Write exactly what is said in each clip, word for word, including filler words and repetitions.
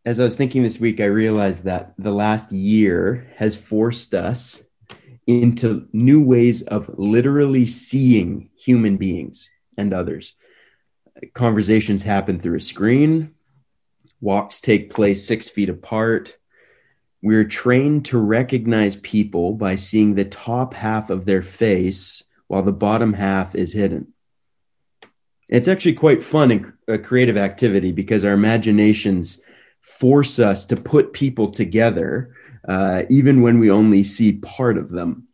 As I was thinking this week, I realized that the last year has forced us into new ways of literally seeing human beings and others. Conversations happen through a screen, walks take place six feet apart. We're trained to recognize people by seeing the top half of their face while the bottom half is hidden. It's actually quite fun and a creative activity because our imaginations force us to put people together, uh, even when we only see part of them.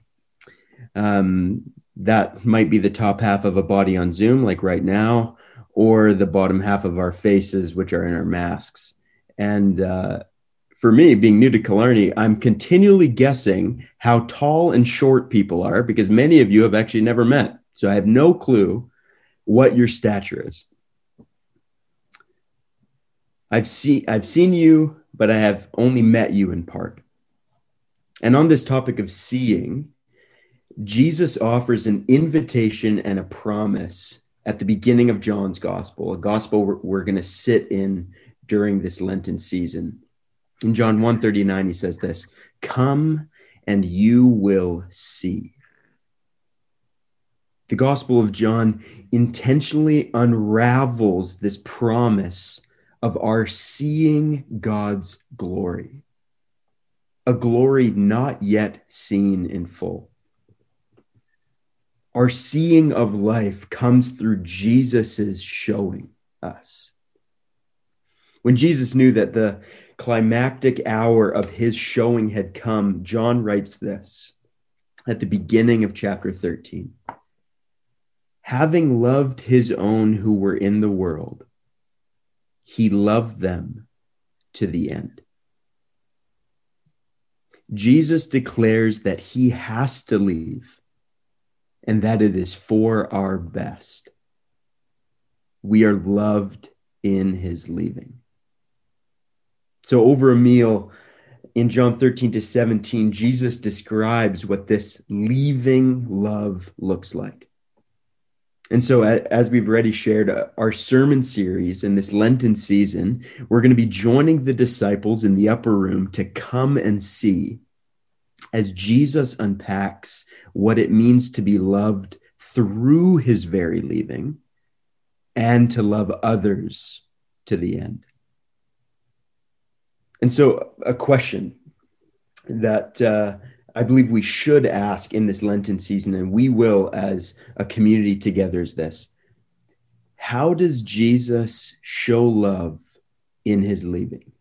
Um, that might be the top half of a body on Zoom, like right now, or the bottom half of our faces, which are in our masks. And uh, for me, being new to Killarney, I'm continually guessing how tall and short people are because many of you have actually never met. So I have no clue what your stature is. I've seen I've seen you, but I have only met you in part. And on this topic of seeing, Jesus offers an invitation and a promise at the beginning of John's gospel, a gospel we're, we're going to sit in during this Lenten season. In John one thirty-nine, he says this, "Come and you will see." The Gospel of John intentionally unravels this promise of our seeing God's glory, a glory not yet seen in full. Our seeing of life comes through Jesus's showing us. When Jesus knew that the climactic hour of his showing had come, John writes this at the beginning of chapter thirteen. "Having loved his own who were in the world, he loved them to the end." Jesus declares that he has to leave and that it is for our best. We are loved in his leaving. So over a meal in John thirteen to seventeen, Jesus describes what this leaving love looks like. And so as we've already shared our sermon series in this Lenten season, we're going to be joining the disciples in the upper room to come and see as Jesus unpacks what it means to be loved through his very leaving and to love others to the end. And so a question that uh, I believe we should ask in this Lenten season, and we will as a community together, is this: how does Jesus show love in his leaving?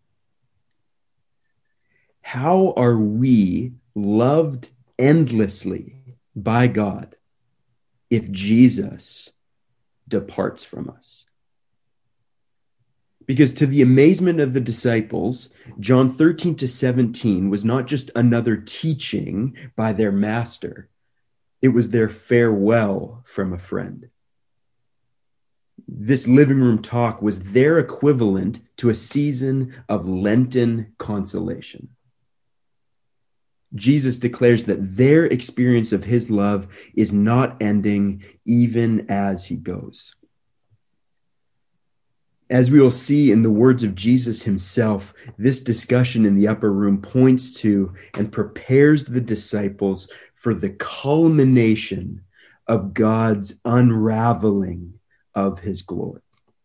How are we loved endlessly by God if Jesus departs from us? Because to the amazement of the disciples, John thirteen to seventeen was not just another teaching by their master. It was their farewell from a friend. This living room talk was their equivalent to a season of Lenten consolation. Jesus declares that their experience of his love is not ending even as he goes. As we will see in the words of Jesus himself, this discussion in the upper room points to and prepares the disciples for the culmination of God's unraveling of his glory.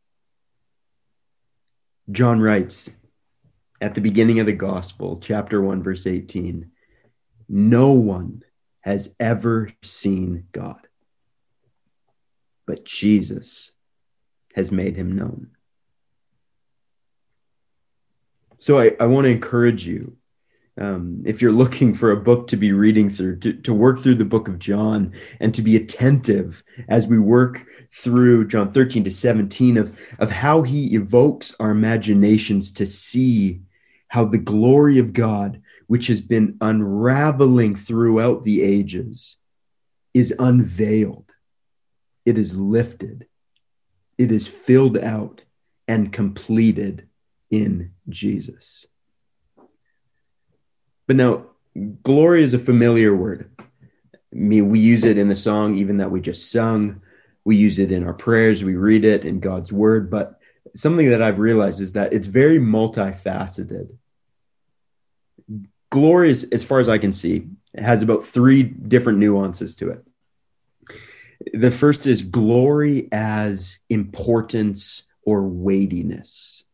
John writes at the beginning of the gospel, chapter one, verse eighteen, "No one has ever seen God, but Jesus has made him known." So I, I want to encourage you, um, if you're looking for a book to be reading through, to, to work through the book of John and to be attentive as we work through John thirteen to seventeen of, of how he evokes our imaginations to see how the glory of God, which has been unraveling throughout the ages, is unveiled. It is lifted. It is filled out and completed in Jesus. But now, glory is a familiar word. I mean, we use it in the song even that we just sung. We use it in our prayers. We read it in God's word. But something that I've realized is that it's very multifaceted. Glory, is, as far as I can see, has about three different nuances to it. The first is glory as importance or weightiness.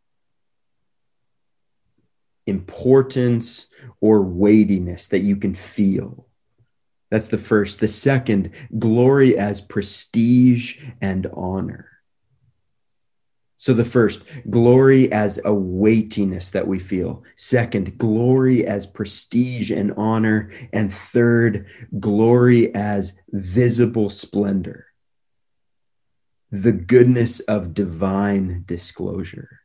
Importance or weightiness that you can feel. That's the first. The second, glory as prestige and honor. So the first, glory as a weightiness that we feel. Second, glory as prestige and honor. And third, glory as visible splendor. The goodness of divine disclosure.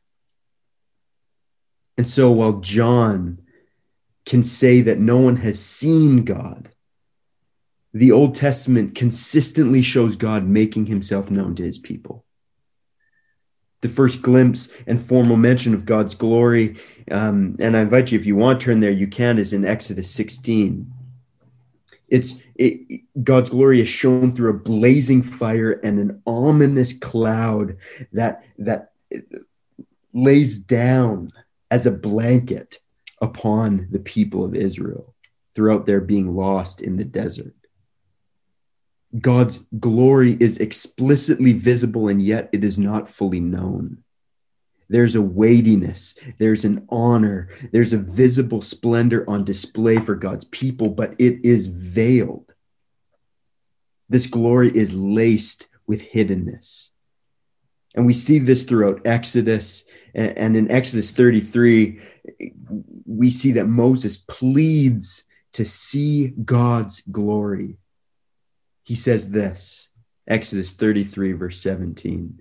And so while John can say that no one has seen God, the Old Testament consistently shows God making himself known to his people. The first glimpse and formal mention of God's glory, um, and I invite you, if you want to turn there, you can, is in Exodus sixteen. It's it, God's glory is shown through a blazing fire and an ominous cloud that, that lays down as a blanket upon the people of Israel throughout their being lost in the desert. God's glory is explicitly visible, and yet it is not fully known. There's a weightiness, there's an honor, there's a visible splendor on display for God's people, but it is veiled. This glory is laced with hiddenness. And we see this throughout Exodus, and in Exodus thirty-three, we see that Moses pleads to see God's glory. He says this, Exodus thirty-three, verse seventeen.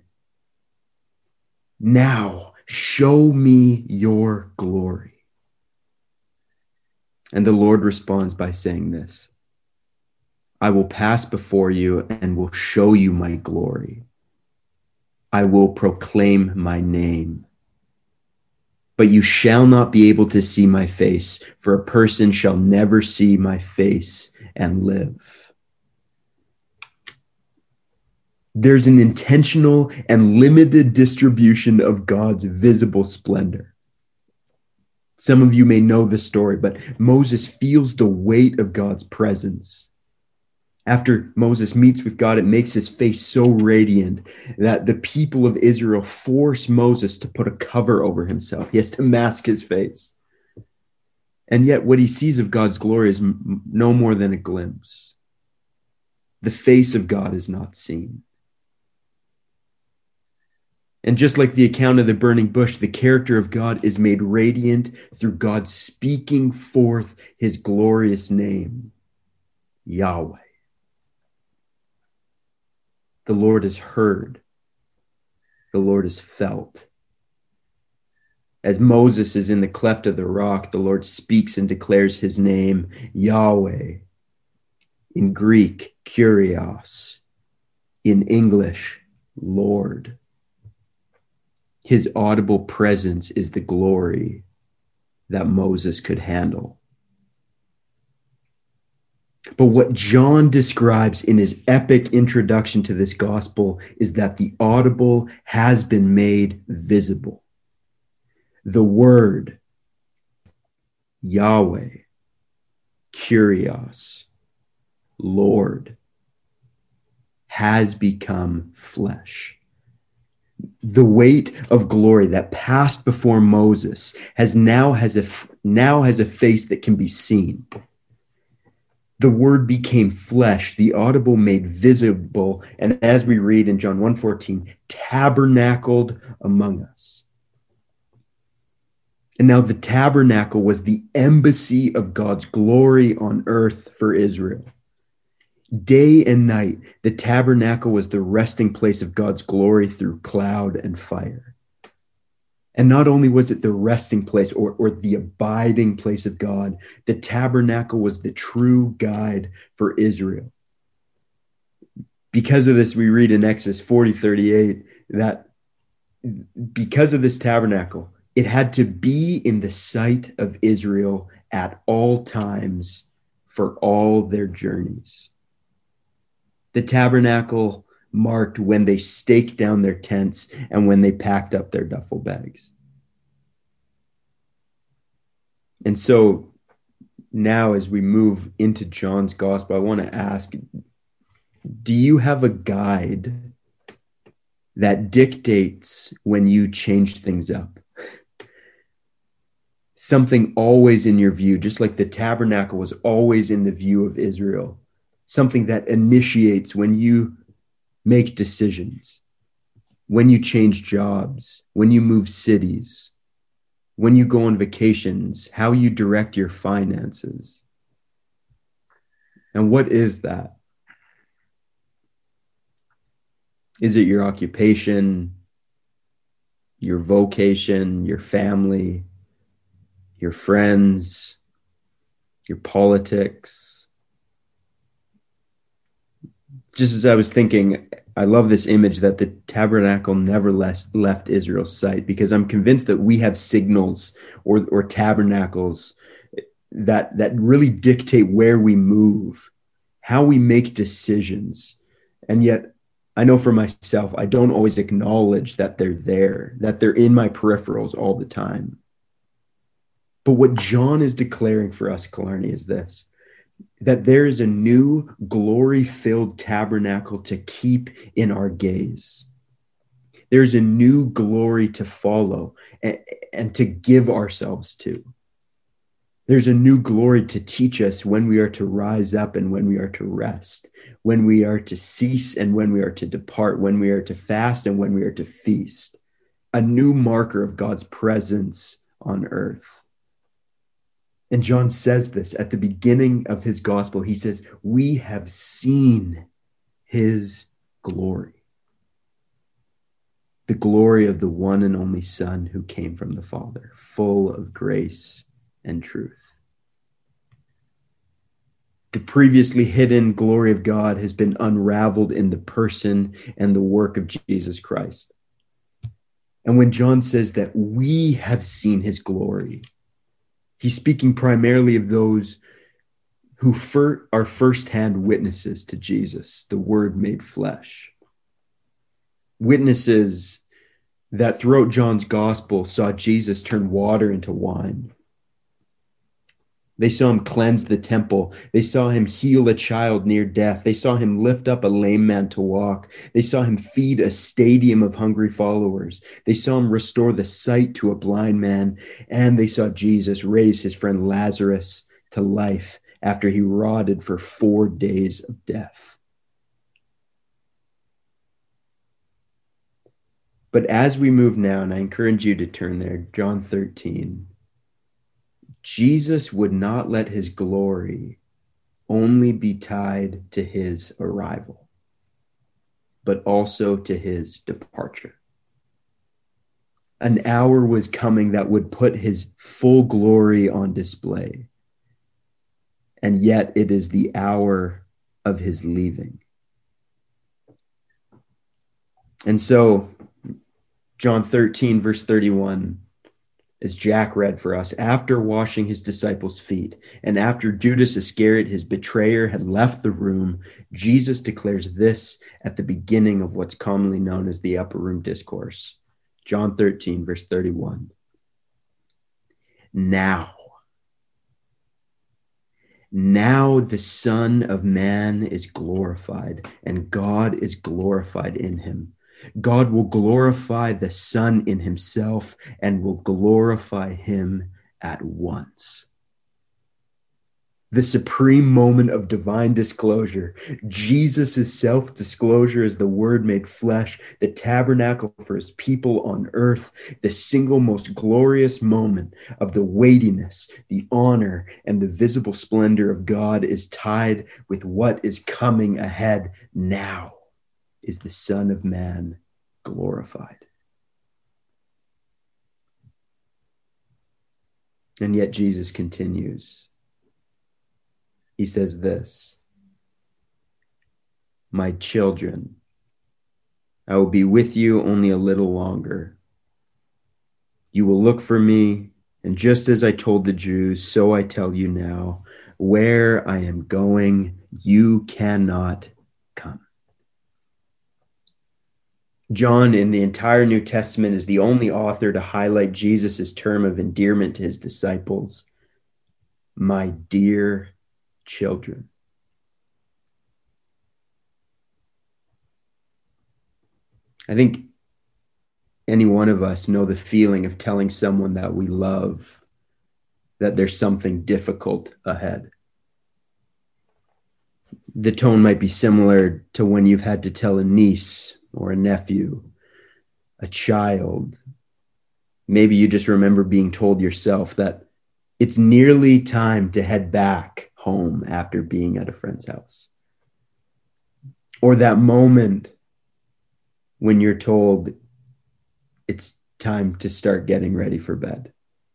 Now show me your glory. And the Lord responds by saying this, I will pass before you and will show you my glory. I will proclaim my name. But you shall not be able to see my face, for a person shall never see my face and live. There's an intentional and limited distribution of God's visible splendor. Some of you may know the story, but Moses feels the weight of God's presence. After Moses meets with God, it makes his face so radiant that the people of Israel force Moses to put a cover over himself. He has to mask his face. And yet what he sees of God's glory is m- no more than a glimpse. The face of God is not seen. And just like the account of the burning bush, the character of God is made radiant through God speaking forth his glorious name, Yahweh. The Lord is heard. The Lord is felt. As Moses is in the cleft of the rock, the Lord speaks and declares his name, Yahweh. In Greek, Kyrios. In English, Lord. His audible presence is the glory that Moses could handle. But what John describes in his epic introduction to this gospel is that the audible has been made visible. The word, Yahweh, Kyrios, Lord, has become flesh. The weight of glory that passed before Moses has now has a now has a face that can be seen. The word became flesh, the audible made visible, and as we read in John one fourteen, tabernacled among us. And now the tabernacle was the embassy of God's glory on earth for Israel. Day and night, the tabernacle was the resting place of God's glory through cloud and fire. And not only was it the resting place or, or the abiding place of God, the tabernacle was the true guide for Israel. Because of this, we read in Exodus forty thirty-eight that because of this tabernacle, it had to be in the sight of Israel at all times for all their journeys. The tabernacle marked when they staked down their tents and when they packed up their duffel bags. And so now, as we move into John's gospel, I want to ask, do you have a guide that dictates when you change things up? Something always in your view, just like the tabernacle was always in the view of Israel. Something that initiates when you make decisions, when you change jobs, when you move cities, when you go on vacations, how you direct your finances. And what is that? Is it your occupation, your vocation, your family, your friends, your politics? Just as I was thinking, I love this image that the tabernacle never left, left Israel's sight, because I'm convinced that we have signals or, or tabernacles that, that really dictate where we move, how we make decisions. And yet, I know for myself, I don't always acknowledge that they're there, that they're in my peripherals all the time. But what John is declaring for us, Killarney, is this: that there is a new glory-filled tabernacle to keep in our gaze. There's a new glory to follow and, and to give ourselves to. There's a new glory to teach us when we are to rise up and when we are to rest, when we are to cease and when we are to depart, when we are to fast and when we are to feast. A new marker of God's presence on earth. And John says this at the beginning of his gospel. He says, we have seen his glory. The glory of the one and only Son who came from the Father, full of grace and truth. The previously hidden glory of God has been unraveled in the person and the work of Jesus Christ. And when John says that we have seen his glory, he's speaking primarily of those who fir- are firsthand witnesses to Jesus, the Word made flesh. Witnesses that throughout John's gospel saw Jesus turn water into wine. They saw him cleanse the temple. They saw him heal a child near death. They saw him lift up a lame man to walk. They saw him feed a stadium of hungry followers. They saw him restore the sight to a blind man. And they saw Jesus raise his friend Lazarus to life after he rotted for four days of death. But as we move now, and I encourage you to turn there, John thirteen, Jesus would not let his glory only be tied to his arrival, but also to his departure. An hour was coming that would put his full glory on display. And yet it is the hour of his leaving. And so, John thirteen, verse thirty-one, as Jack read for us, after washing his disciples' feet, and after Judas Iscariot, his betrayer, had left the room, Jesus declares this at the beginning of what's commonly known as the Upper Room Discourse. John thirteen, verse thirty-one. Now, now the Son of Man is glorified, and God is glorified in him. God will glorify the Son in himself and will glorify him at once. The supreme moment of divine disclosure, Jesus' self-disclosure as the Word made flesh, the tabernacle for his people on earth, the single most glorious moment of the weightiness, the honor, and the visible splendor of God is tied with what is coming ahead now. Is the Son of Man glorified? And yet Jesus continues. He says this, my children, I will be with you only a little longer. You will look for me, and just as I told the Jews, so I tell you now, where I am going, you cannot come. John, in the entire New Testament, is the only author to highlight Jesus' term of endearment to his disciples, my dear children. I think any one of us know the feeling of telling someone that we love that there's something difficult ahead. The tone might be similar to when you've had to tell a niece or a nephew, a child. Maybe you just remember being told yourself that it's nearly time to head back home after being at a friend's house. Or that moment when you're told it's time to start getting ready for bed.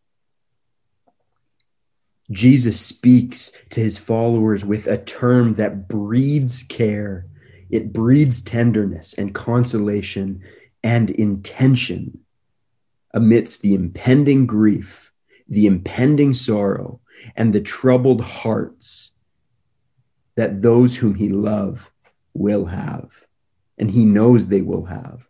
Jesus speaks to his followers with a term that breeds care. It breeds tenderness and consolation and intention amidst the impending grief, the impending sorrow, and the troubled hearts that those whom he loves will have, and he knows they will have.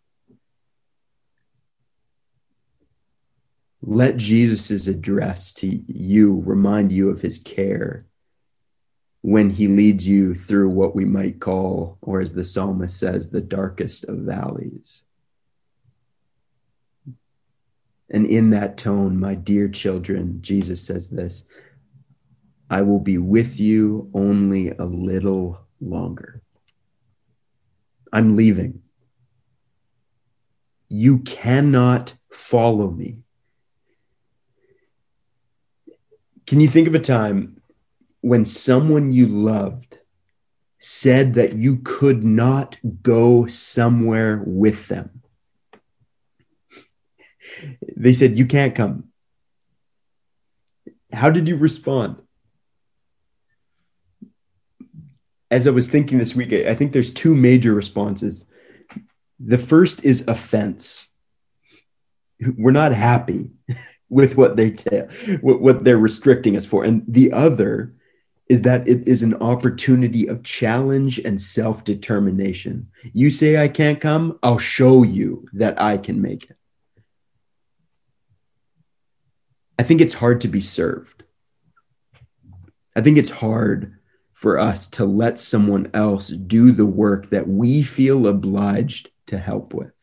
Let Jesus' address to you remind you of his care when he leads you through what we might call, or as the psalmist says, the darkest of valleys. And in that tone, my dear children, Jesus says this, I will be with you only a little longer. I'm leaving. You cannot follow me. Can you think of a time when someone you loved said that you could not go somewhere with them? They said, you can't come. How did you respond? As I was thinking this week, I think there's two major responses. The first is offense. We're not happy with what they tell, what they're restricting us for. And the other is that it is an opportunity of challenge and self-determination. You say I can't come, I'll show you that I can make it. I think it's hard to be served. I think it's hard for us to let someone else do the work that we feel obliged to help with.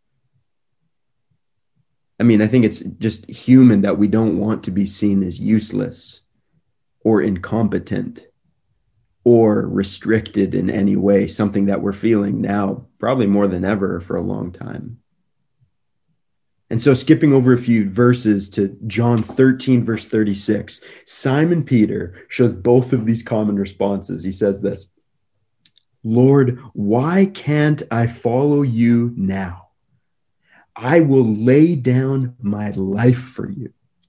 I mean, I think it's just human that we don't want to be seen as useless or incompetent or restricted in any way, something that we're feeling now, probably more than ever for a long time. And so skipping over a few verses to John thirteen, verse thirty-six, Simon Peter shows both of these common responses. He says this, Lord, why can't I follow you now? I will lay down my life for you.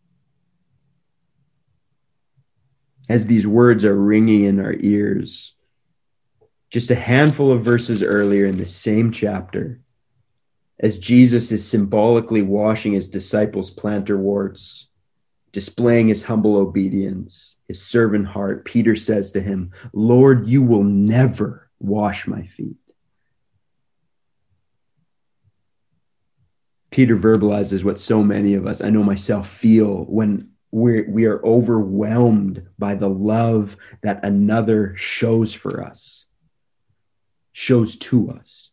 As these words are ringing in our ears, just a handful of verses earlier in the same chapter, as Jesus is symbolically washing his disciples' plantar warts, displaying his humble obedience, his servant heart, Peter says to him, Lord, you will never wash my feet. Peter verbalizes what so many of us, I know myself, feel when we're, we are overwhelmed by the love that another shows for us, shows to us.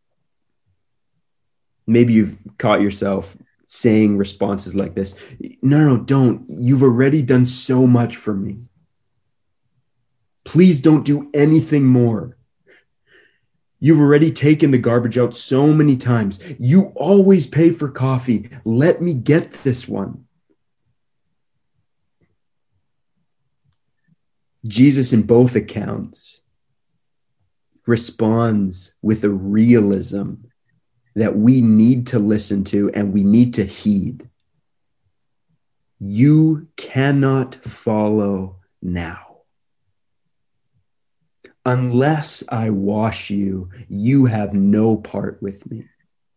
Maybe you've caught yourself saying responses like this. No, no, don't. You've already done so much for me. Please don't do anything more. You've already taken the garbage out so many times. You always pay for coffee. Let me get this one. Jesus, in both accounts, responds with a realism that we need to listen to and we need to heed. You cannot follow now. Unless I wash you, you have no part with me.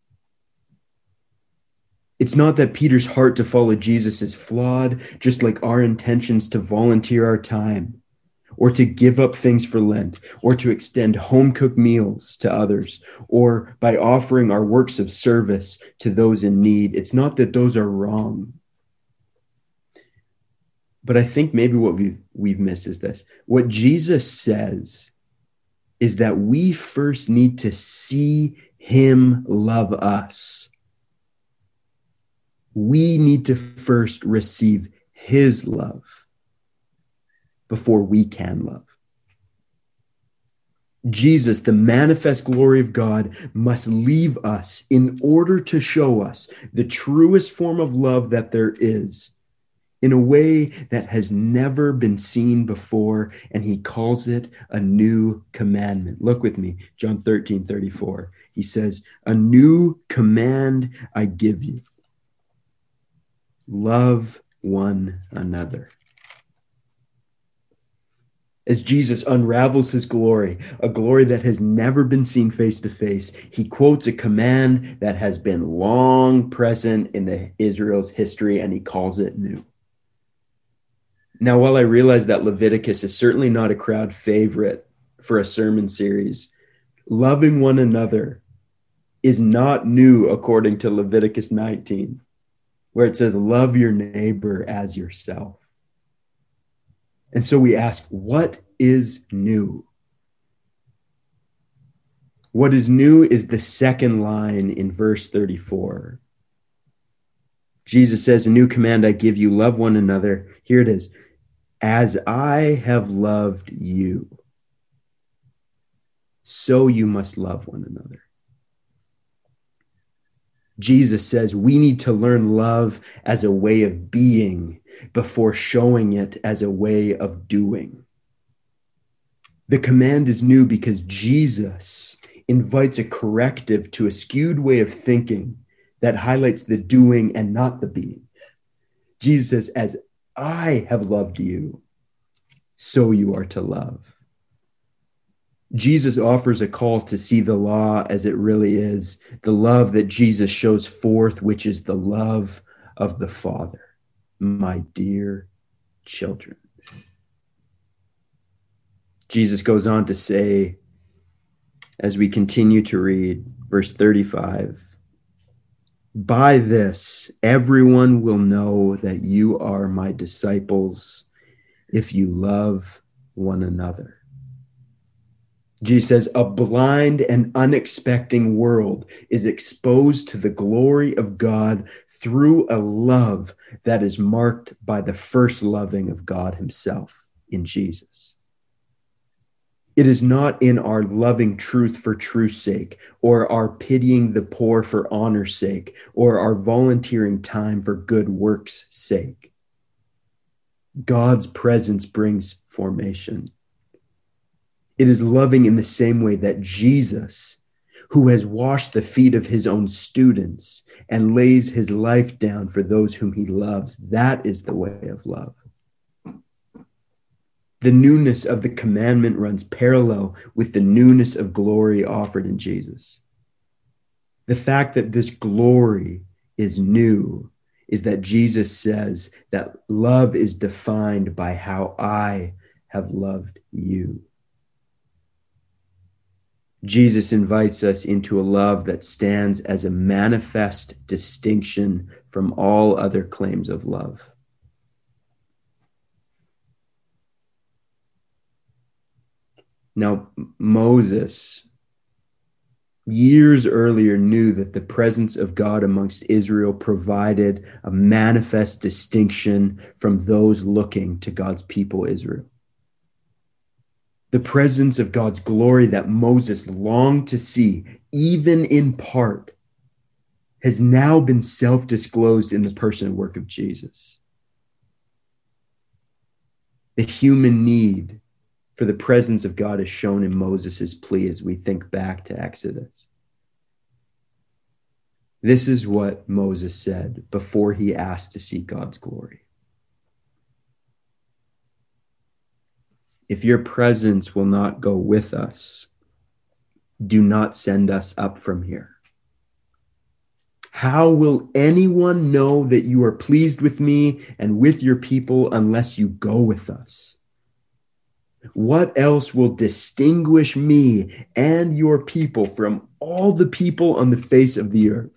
It's not that Peter's heart to follow Jesus is flawed, just like our intentions to volunteer our time or to give up things for Lent, or to extend home-cooked meals to others, or by offering our works of service to those in need. It's not that those are wrong. But I think maybe what we've, we've missed is this. What Jesus says is that we first need to see him love us. We need to first receive his love before we can love. Jesus, the manifest glory of God, must leave us in order to show us the truest form of love that there is, in a way that has never been seen before, and he calls it a new commandment. Look with me, John thirteen thirty-four. He says, "A new command I give you. Love one another." As Jesus unravels his glory, a glory that has never been seen face to face, he quotes a command that has been long present in the Israel's history, and he calls it new. Now, while I realize that Leviticus is certainly not a crowd favorite for a sermon series, loving one another is not new according to Leviticus nineteen, where it says, love your neighbor as yourself. And so we ask, what is new? What is new is the second line in verse thirty-four. Jesus says, "A new command I give you, love one another." Here it is. "As I have loved you, so you must love one another." Jesus says we need to learn love as a way of being before showing it as a way of doing. The command is new because Jesus invites a corrective to a skewed way of thinking that highlights the doing and not the being. Jesus says, "As I have loved you, so you are to love." Jesus offers a call to see the law as it really is, the love that Jesus shows forth, which is the love of the Father. My dear children. Jesus goes on to say, as we continue to read, verse thirty-five, "By this, everyone will know that you are my disciples if you love one another." Jesus says, a blind and unexpecting world is exposed to the glory of God through a love that is marked by the first loving of God himself in Jesus. It is not in our loving truth for truth's sake, or our pitying the poor for honor's sake, or our volunteering time for good works' sake. God's presence brings formation. It is loving in the same way that Jesus, who has washed the feet of his own students and lays his life down for those whom he loves, that is the way of love. The newness of the commandment runs parallel with the newness of glory offered in Jesus. The fact that this glory is new is that Jesus says that love is defined by how I have loved you. Jesus invites us into a love that stands as a manifest distinction from all other claims of love. Now, Moses, years earlier, knew that the presence of God amongst Israel provided a manifest distinction from those looking to God's people, Israel. The presence of God's glory that Moses longed to see, even in part, has now been self-disclosed in the person and work of Jesus. The human need for the presence of God is shown in Moses' plea as we think back to Exodus. This is what Moses said before he asked to see God's glory. "If your presence will not go with us, do not send us up from here. How will anyone know that you are pleased with me and with your people unless you go with us?" What else will distinguish me and your people from all the people on the face of the earth?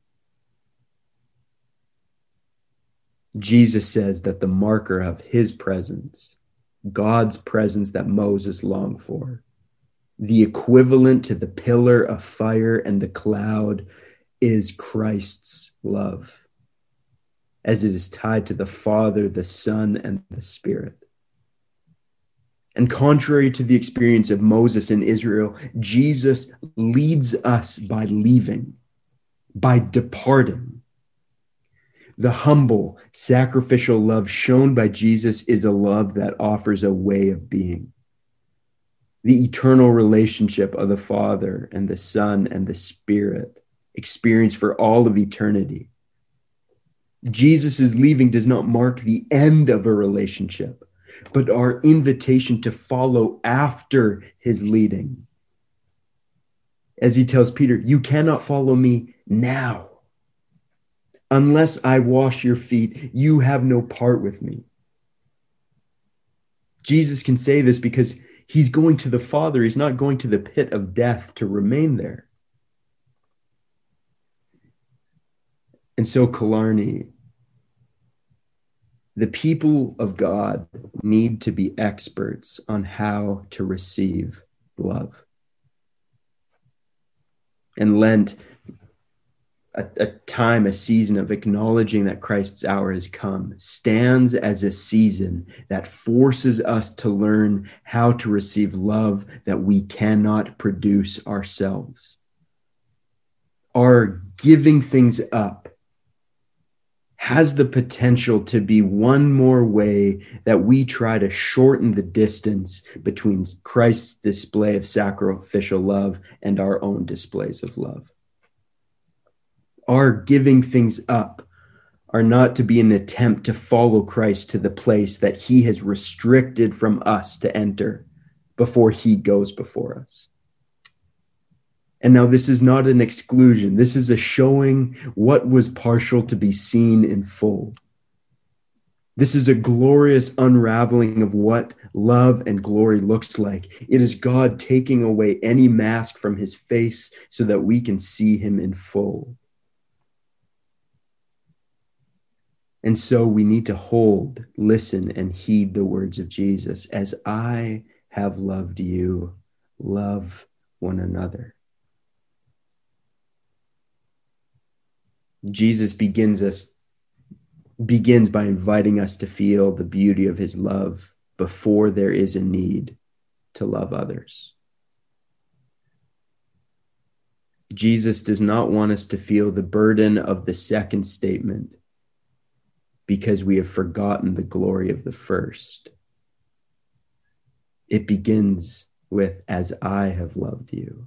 Jesus says that the marker of his presence, God's presence that Moses longed for, the equivalent to the pillar of fire and the cloud, is Christ's love, as it is tied to the Father, the Son, and the Spirit. And contrary to the experience of Moses in Israel, Jesus leads us by leaving, by departing. The humble, sacrificial love shown by Jesus is a love that offers a way of being. The eternal relationship of the Father and the Son and the Spirit, experienced for all of eternity. Jesus' leaving does not mark the end of a relationship, but our invitation to follow after his leading. As he tells Peter, you cannot follow me now. Unless I wash your feet, you have no part with me. Jesus can say this because he's going to the Father. He's not going to the pit of death to remain there. And so, Killarney, the people of God need to be experts on how to receive love. And Lent, a, a time, a season of acknowledging that Christ's hour has come, stands as a season that forces us to learn how to receive love that we cannot produce ourselves. Our giving things up has the potential to be one more way that we try to shorten the distance between Christ's display of sacrificial love and our own displays of love. Our giving things up are not to be an attempt to follow Christ to the place that he has restricted from us to enter before he goes before us. And now this is not an exclusion. This is a showing what was partial to be seen in full. This is a glorious unraveling of what love and glory looks like. It is God taking away any mask from his face so that we can see him in full. And so we need to hold, listen, and heed the words of Jesus. As I have loved you, love one another. Jesus begins us begins by inviting us to feel the beauty of his love before there is a need to love others. Jesus does not want us to feel the burden of the second statement because we have forgotten the glory of the first. It begins with, as I have loved you.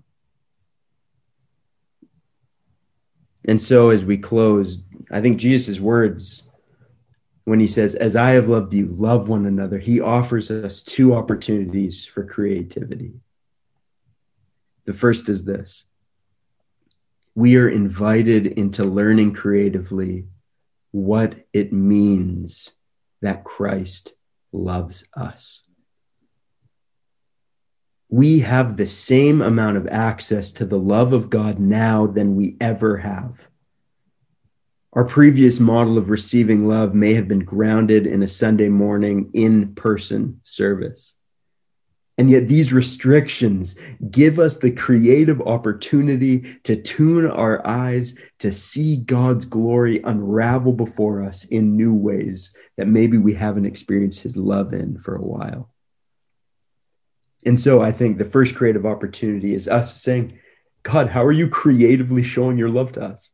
And so as we close, I think Jesus' words, when he says, as I have loved you, love one another, he offers us two opportunities for creativity. The first is this. We are invited into learning creatively what it means that Christ loves us. We have the same amount of access to the love of God now than we ever have. Our previous model of receiving love may have been grounded in a Sunday morning in-person service. And yet these restrictions give us the creative opportunity to tune our eyes to see God's glory unravel before us in new ways that maybe we haven't experienced his love in for a while. And so I think the first creative opportunity is us saying, God, how are you creatively showing your love to us?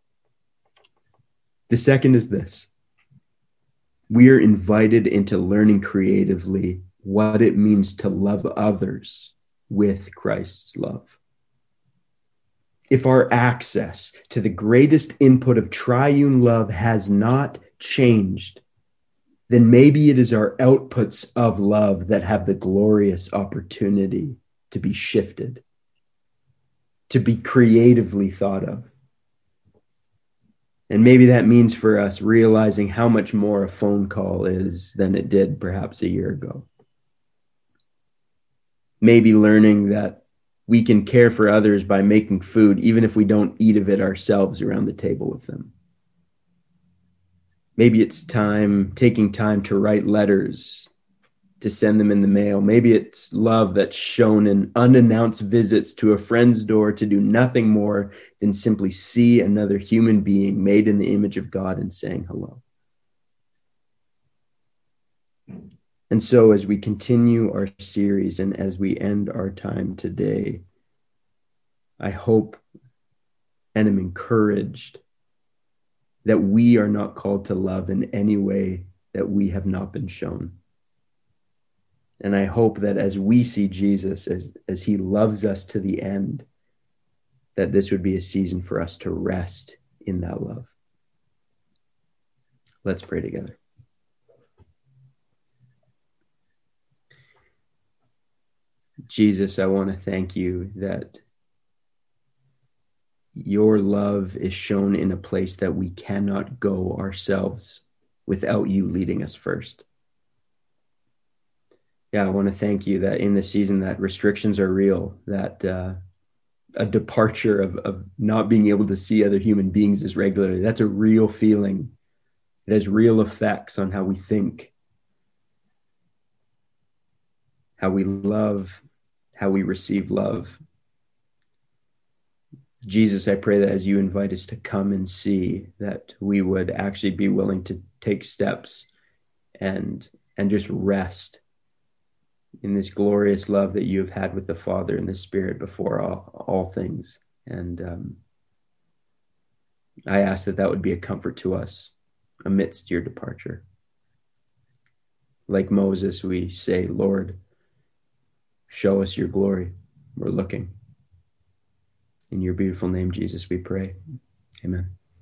The second is this. We are invited into learning creatively what it means to love others with Christ's love. If our access to the greatest input of triune love has not changed, then maybe it is our outputs of love that have the glorious opportunity to be shifted, to be creatively thought of. And maybe that means for us realizing how much more a phone call is than it did perhaps a year ago. maybe learning that we can care for others by making food, even if we don't eat of it ourselves around the table with them. Maybe it's time, taking time to write letters, to send them in the mail. Maybe it's love that's shown in unannounced visits to a friend's door, to do nothing more than simply see another human being made in the image of God and saying hello. And so as we continue our series and as we end our time today, I hope and am encouraged that we are not called to love in any way that we have not been shown. And I hope that as we see Jesus, as, as he loves us to the end, that this would be a season for us to rest in that love. Let's pray together. Jesus, I want to thank you that your love is shown in a place that we cannot go ourselves without you leading us first. Yeah, I want to thank you that in this season that restrictions are real, that uh, a departure of, of not being able to see other human beings as regularly, that's a real feeling. It has real effects on how we think, how we love, how we receive love. Jesus, I pray that as you invite us to come and see, that we would actually be willing to take steps and, and just rest in this glorious love that you have had with the Father and the Spirit before all, all things. And um, I ask that that would be a comfort to us amidst your departure. Like Moses, we say, Lord, show us your glory. We're looking. In your beautiful name, Jesus, we pray. Amen.